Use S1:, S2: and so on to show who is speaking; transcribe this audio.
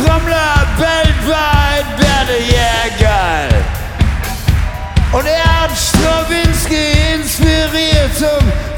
S1: Trommler weltweit werde, yeah, geil. Und er hat Stravinsky inspiriert zum